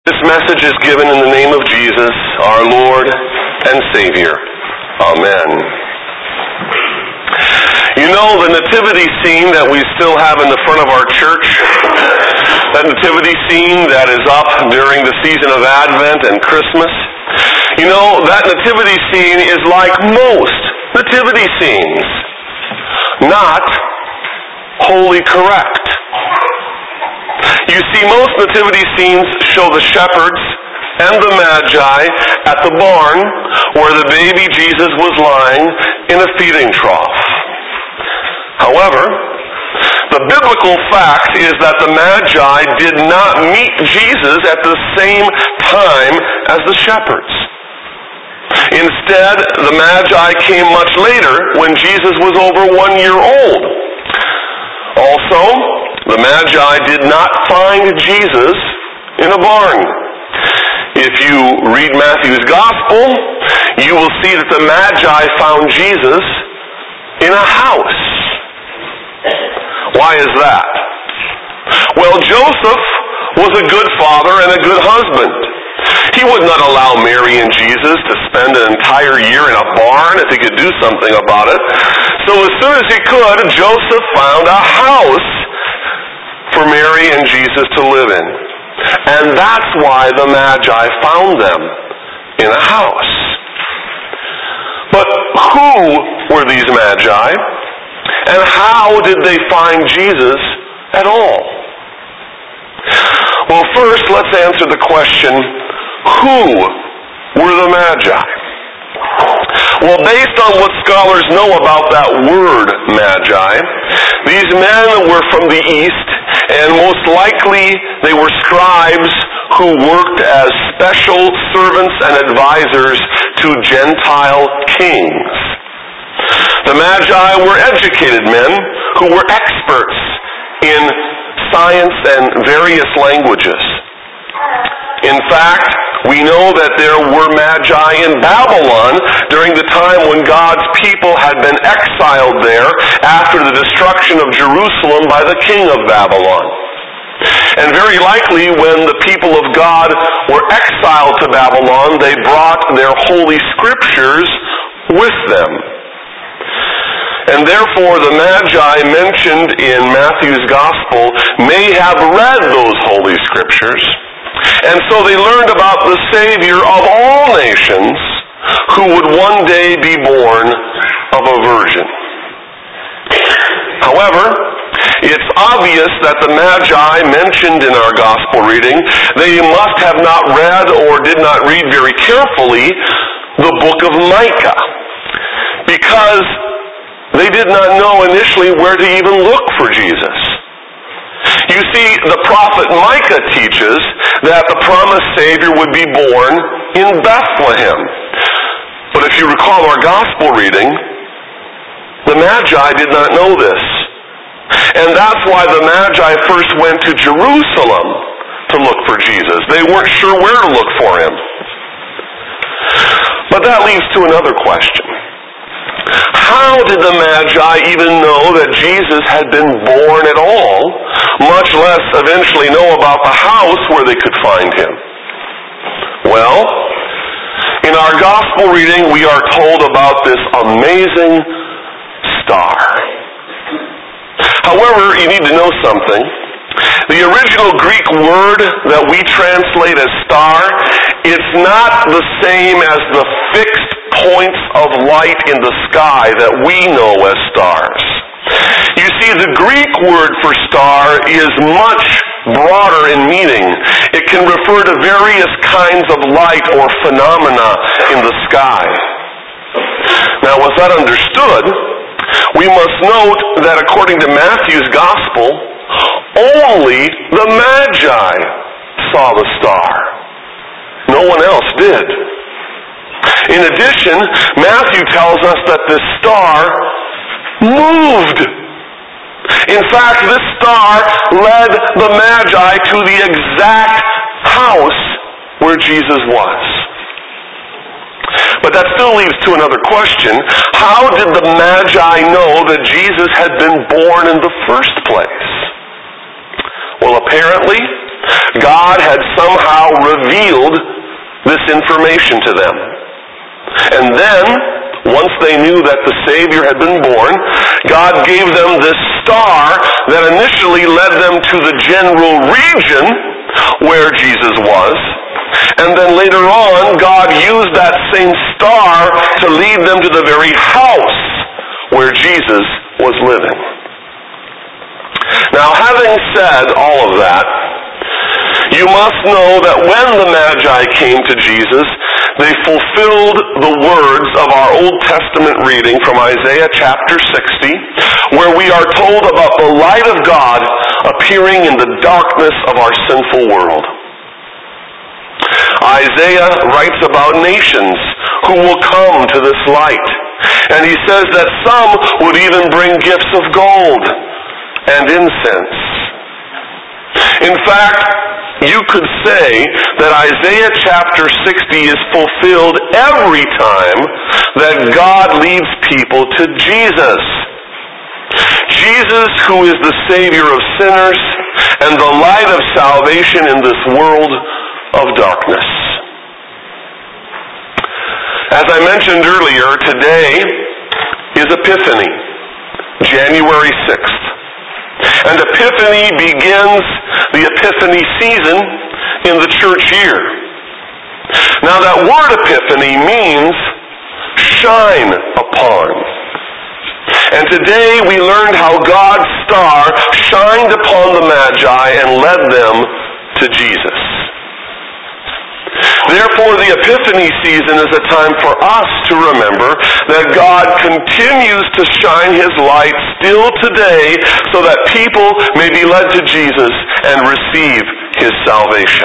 This message is given in the name of Jesus, our Lord and Savior. Amen. You know, the nativity scene that we still have in the front of our church, that nativity scene that is up during the season of Advent and Christmas, you know, that nativity scene is like most nativity scenes, not wholly correct. You see, most nativity scenes show the shepherds and the magi at the barn where the baby Jesus was lying in a feeding trough. However, the biblical fact is that the magi did not meet Jesus at the same time as the shepherds. Instead, the magi came much later when Jesus was over 1 year old. Also, the Magi did not find Jesus in a barn. If you read Matthew's Gospel, you will see that the Magi found Jesus in a house. Why is that? Well, Joseph was a good father and a good husband. He would not allow Mary and Jesus to spend an entire year in a barn if he could do something about it. So as soon as he could, Joseph found a house for Mary and Jesus to live in. And that's why the Magi found them in a house. But who were these Magi? And how did they find Jesus at all? Well, first, let's answer the question, who were the Magi? Well, based on what scholars know about that word, Magi, these men were from the East, and most likely they were scribes who worked as special servants and advisors to Gentile kings. The Magi were educated men who were experts in science and various languages. In fact, we know that there were Magi in Babylon during the time when God's people had been exiled there after the destruction of Jerusalem by the king of Babylon. And very likely when the people of God were exiled to Babylon, they brought their holy scriptures with them. And therefore the Magi mentioned in Matthew's Gospel may have read those holy scriptures. And so they learned about the Savior of all nations who would one day be born of a virgin. However, it's obvious that the Magi mentioned in our Gospel reading, they must have not read or did not read very carefully the book of Micah, because they did not know initially where to even look for Jesus. You see, the prophet Micah teaches that the promised Savior would be born in Bethlehem. But if you recall our Gospel reading, the Magi did not know this. And that's why the Magi first went to Jerusalem to look for Jesus. They weren't sure where to look for him. But that leads to another question. How did the Magi even know that Jesus had been born at all, much less eventually know about the house where they could find him? Well, in our Gospel reading, we are told about this amazing star. However, you need to know something. The original Greek word that we translate as star, it's not the same as the fixed points of light in the sky that we know as stars. You see, the Greek word for star is much broader in meaning. It can refer to various kinds of light or phenomena in the sky. Now, with that understood, we must note that according to Matthew's Gospel, only the Magi saw the star. No one else did. In addition, Matthew tells us that this star moved. In fact, this star led the Magi to the exact house where Jesus was. But that still leads to another question. How did the Magi know that Jesus had been born in the first place? Well, apparently, God had somehow revealed this information to them. And then, once they knew that the Savior had been born, God gave them this star that initially led them to the general region where Jesus was. And then later on, God used that same star to lead them to the very house where Jesus was living. Now, having said all of that, you must know that when the Magi came to Jesus, they fulfilled the words of our Old Testament reading from Isaiah chapter 60, where we are told about the light of God appearing in the darkness of our sinful world. Isaiah writes about nations who will come to this light, and he says that some would even bring gifts of gold and incense. In fact, you could say that Isaiah chapter 60 is fulfilled every time that God leads people to Jesus. Jesus, who is the Savior of sinners and the light of salvation in this world of darkness. As I mentioned earlier, today is Epiphany, January 6th. And Epiphany begins the Epiphany season in the church year. Now that word Epiphany means shine upon. And today we learned how God's star shined upon the Magi and led them to Jesus. Therefore, the Epiphany season is a time for us to remember that God continues to shine His light still today so that people may be led to Jesus and receive His salvation.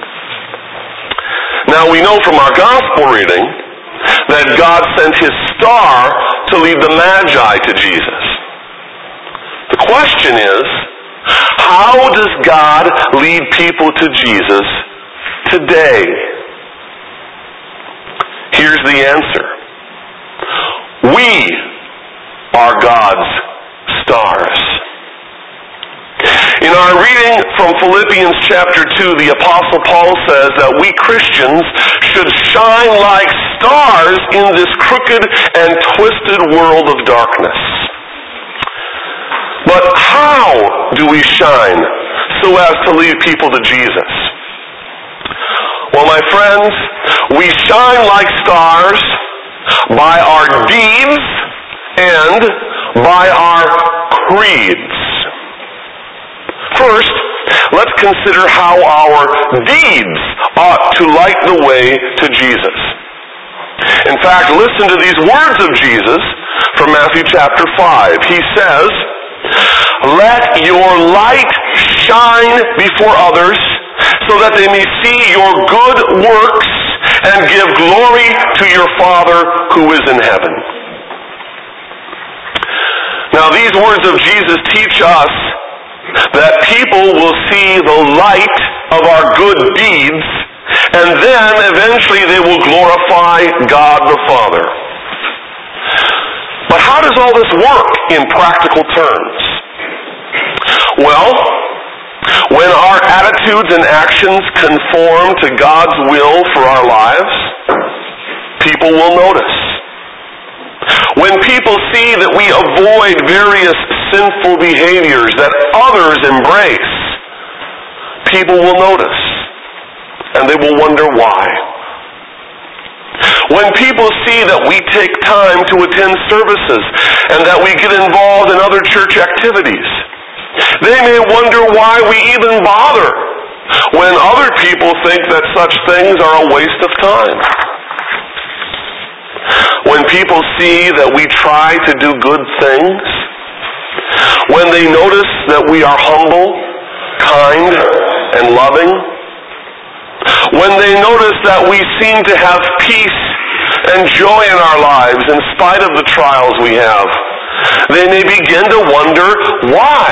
Now, we know from our gospel reading that God sent His star to lead the Magi to Jesus. The question is, how does God lead people to Jesus today? Here's the answer. We are God's stars. In our reading from Philippians chapter 2, the Apostle Paul says that we Christians should shine like stars in this crooked and twisted world of darkness. But how do we shine so as to lead people to Jesus? Well, my friends, we shine like stars by our deeds and by our creeds. First, let's consider how our deeds ought to light the way to Jesus. In fact, listen to these words of Jesus from Matthew chapter 5. He says, "Let your light shine before others, so that they may see your good works and give glory to your Father who is in heaven." Now, these words of Jesus teach us that people will see the light of our good deeds, and then eventually they will glorify God the Father. But how does all this work in practical terms? Well, when our attitudes and actions conform to God's will for our lives, people will notice. When people see that we avoid various sinful behaviors that others embrace, people will notice, and they will wonder why. When people see that we take time to attend services and that we get involved in other church activities, they may wonder why we even bother when other people think that such things are a waste of time. When people see that we try to do good things, when they notice that we are humble, kind, and loving, when they notice that we seem to have peace and joy in our lives in spite of the trials we have, they may begin to wonder why.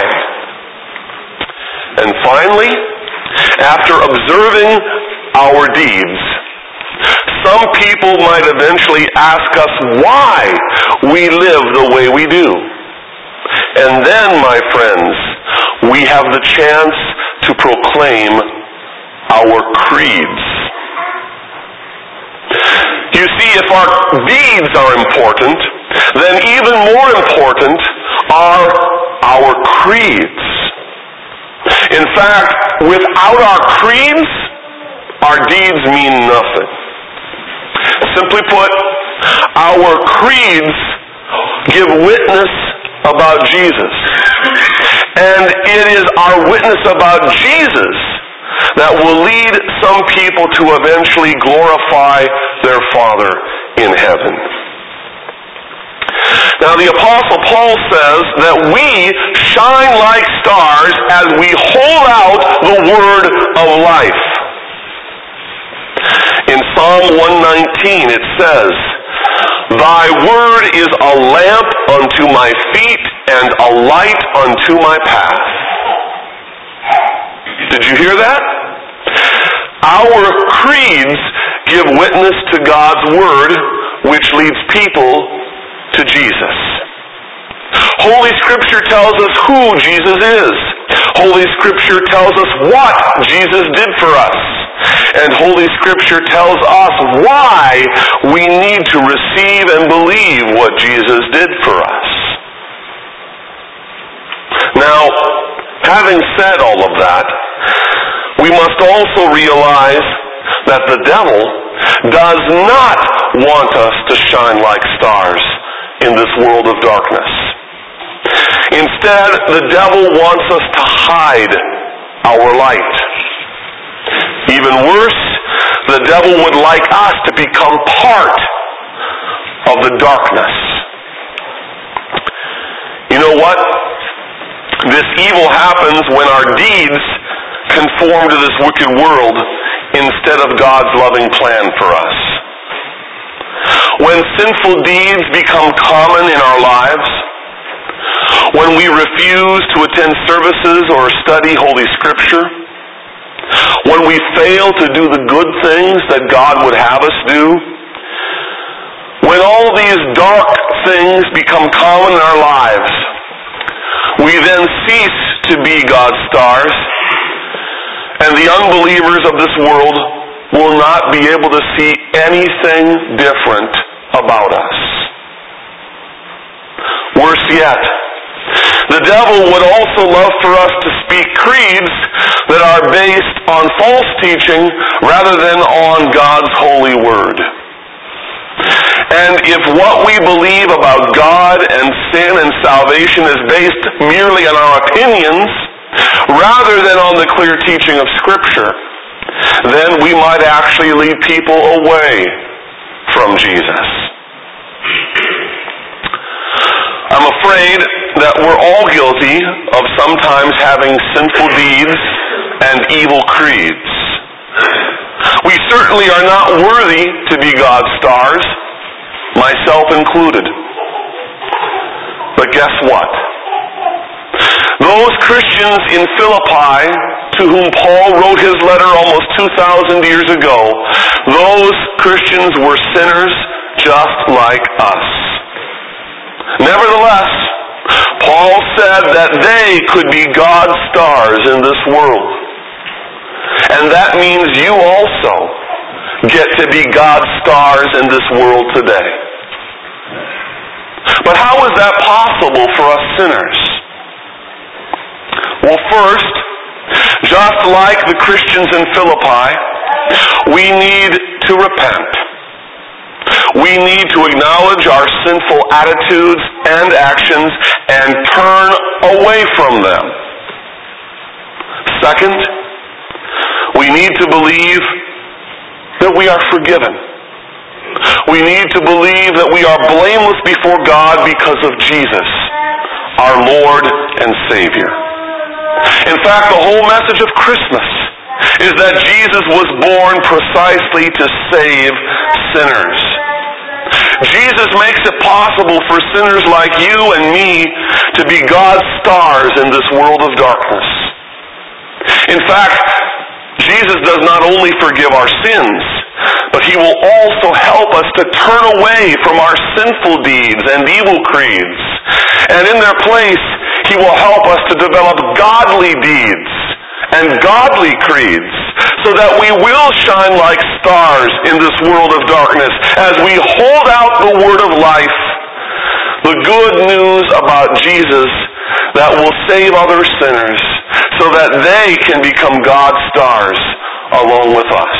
And finally, after observing our deeds, some people might eventually ask us why we live the way we do. And then, my friends, we have the chance to proclaim our creeds. You see, if our deeds are important, then even more important are our creeds. In fact, without our creeds, our deeds mean nothing. Simply put, our creeds give witness about Jesus. And it is our witness about Jesus that will lead some people to eventually glorify their Father in heaven. Now the Apostle Paul says that we shine like stars as we hold out the word of life. In Psalm 119 it says, "Thy word is a lamp unto my feet and a light unto my path." Did you hear that? Our creeds give witness to God's word, which leads people to Jesus. Holy Scripture tells us who Jesus is. Holy Scripture tells us what Jesus did for us. And Holy Scripture tells us why we need to receive and believe what Jesus did for us. Now, having said all of that, we must also realize that the devil does not want us to shine like stars in this world of darkness. Instead, the devil wants us to hide our light. Even worse, the devil would like us to become part of the darkness. You know what? This evil happens when our deeds conform to this wicked world instead of God's loving plan for us. When sinful deeds become common in our lives, when we refuse to attend services or study Holy Scripture, when we fail to do the good things that God would have us do, when all these dark things become common in our lives, we then cease to be God's stars, and the unbelievers of this world will not be able to see anything different about us. Worse yet, the devil would also love for us to speak creeds that are based on false teaching rather than on God's holy word. And if what we believe about God and sin and salvation is based merely on our opinions rather than on the clear teaching of Scripture, then we might actually lead people away from Jesus. I'm afraid that we're all guilty of sometimes having sinful deeds and evil creeds. We certainly are not worthy to be God's stars, myself included. But guess what? Those Christians in Philippi to whom Paul wrote his letter almost 2,000 years ago, those Christians were sinners just like us. Nevertheless, Paul said that they could be God's stars in this world. And that means you also get to be God's stars in this world today. But how is that possible for us sinners? Well, first, just like the Christians in Philippi, we need to repent. We need to acknowledge our sinful attitudes and actions and turn away from them. Second, we need to believe that we are forgiven. We need to believe that we are blameless before God because of Jesus, our Lord and Savior. In fact, the whole message of Christmas is that Jesus was born precisely to save sinners. Jesus makes it possible for sinners like you and me to be God's stars in this world of darkness. In fact, Jesus does not only forgive our sins, but He will also help us to turn away from our sinful deeds and evil creeds. And in their place, He will help us to develop godly deeds and godly creeds, so that we will shine like stars in this world of darkness as we hold out the word of life, the good news about Jesus that will save other sinners, so that they can become God's stars along with us.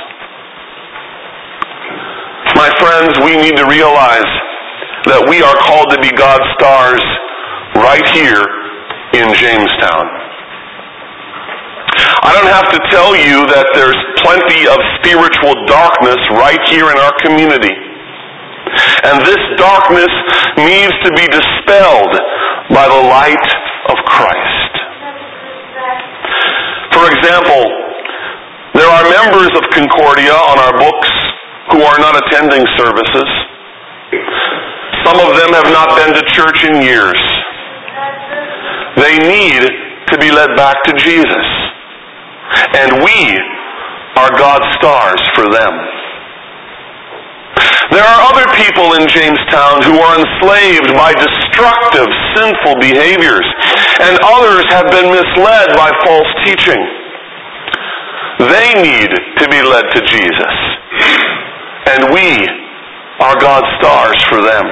My friends, we need to realize that we are called to be God's stars right here in Jamestown. I don't have to tell you that there's plenty of spiritual darkness right here in our community. And this darkness needs to be dispelled by the light of Christ. For example, there are members of Concordia on our books who are not attending services. Some of them have not been to church in years. They need to be led back to Jesus. And we are God's stars for them. There are other people in Jamestown who are enslaved by destructive, sinful behaviors, and others have been misled by false teaching. They need to be led to Jesus. And we are God's stars for them.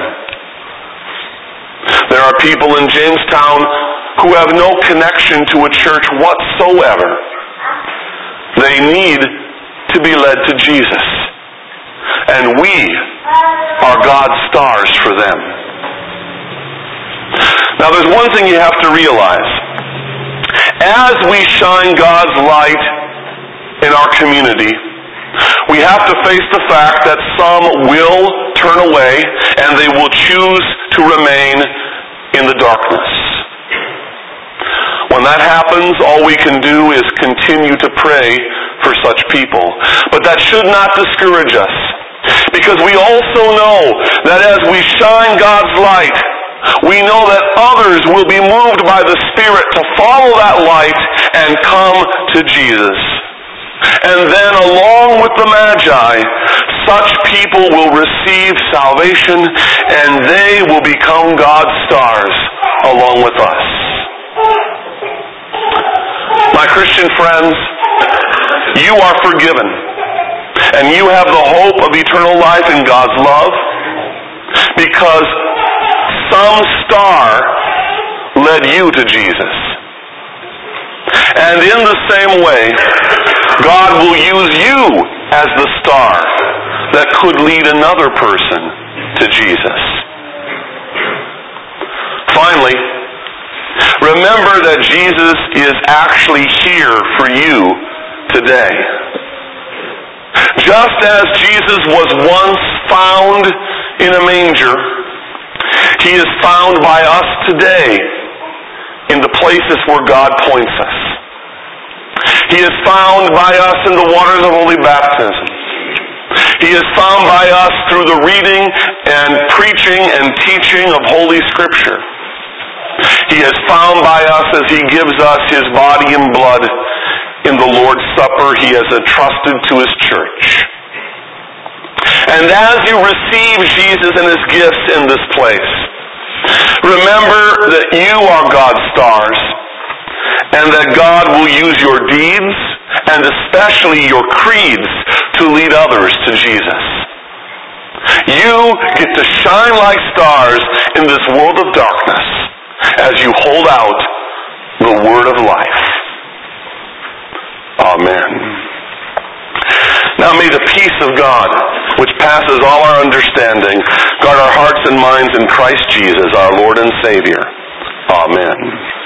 There are people in Jamestown who have no connection to a church whatsoever. They need to be led to Jesus. And we are God's stars for them. Now there's one thing you have to realize. As we shine God's light in our community, we have to face the fact that some will turn away and they will choose to remain in the darkness. When that happens, all we can do is continue to pray for such people. But that should not discourage us, because we also know that as we shine God's light, we know that others will be moved by the Spirit to follow that light and come to Jesus. And then along with the Magi, such people will receive salvation and they will become God's stars along with us. My Christian friends, you are forgiven, and you have the hope of eternal life in God's love, because some star led you to Jesus. And in the same way, God will use you as the star that could lead another person to Jesus. Finally, remember that Jesus is actually here for you today. Just as Jesus was once found in a manger, He is found by us today in the places where God points us. He is found by us in the waters of holy baptism. He is found by us through the reading and preaching and teaching of Holy Scripture. He is found by us as He gives us His body and blood in the Lord's Supper He has entrusted to His church. And as you receive Jesus and His gifts in this place, remember that you are God's stars, and that God will use your deeds, and especially your creeds, to lead others to Jesus. You get to shine like stars in this world of darkness as you hold out the word of life. Amen. Now may the peace of God, which passes all our understanding, guard our hearts and minds in Christ Jesus, our Lord and Savior. Amen.